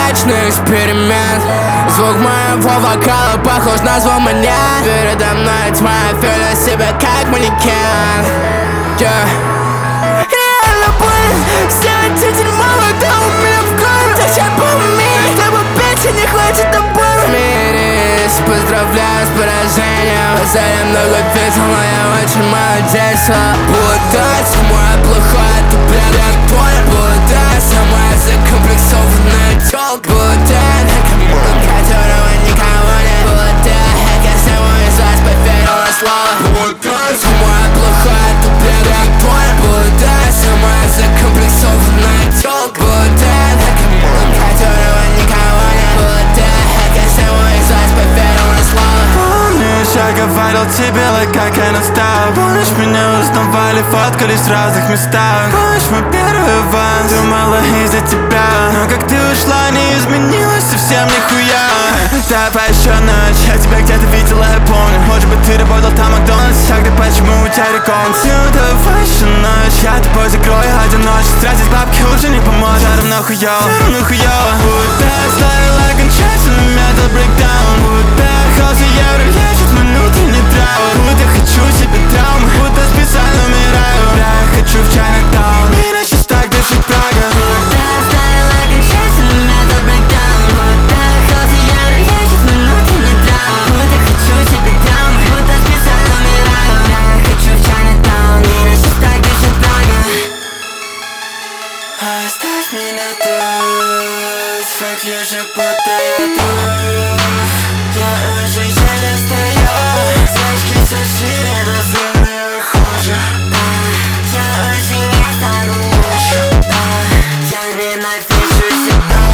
вечный эксперимент. Звук моего вокала похож на звон монет. Передо мной тьма, филя себя как манекен. Реально больно сделать эти дерьмово, да у меня в горле. Зачем поумереть, чтобы печень не хватит обоим. Смирись, поздравляю с поражением. За я много видел, но я очень молодец. Будто самое плохое, ты предок твой. Будто самая закомплексованная тёлка. Будто накомула, которого никого нет. Будто я саму из вас поверил на слово. Будто самое плохое, ты предок твой. Будто самая закомплексованная тёлка. Будто накомула, которого никого нет. Будто я саму из вас поверил на слово. Помнишь, я говорил тебе, как я настал. Помнишь, меня узнавали, фоткались в разных местах. Помнишь, мой первый ван, думала из-за тебя. Но как ты ушла, не изменилась совсем нихуя. Давай еще ночь, я тебя где-то видела, я помню. Может быть, ты работал там, Макдональдс. Тогда почему у тебя реконс? Ну давай еще ночь, я тобой закрою одиночество. Тратить бабки уже не поможет, все равно хуёво, Будто ставил окончательный метод брейкдаун. Будто холодный евро лечит внутренний траур. Будто хочу себе травмы, будто специально умираю. Да, я хочу в Чайнатаун, меня сейчас так дышит Прага. Будто ставил окончательный метод брейкдаун. Будто холодный евро лечит внутренний траур. Будто хочу себе травмы, будто специально умираю. Да, я хочу в Чайнатаун, меня сейчас так дышит Прага. Оставь меня тут, выключи, будто я тут. Я уже еле стою, зрачки все шире, но зубы хуже. Я очень осторожен, я ненавижу себя.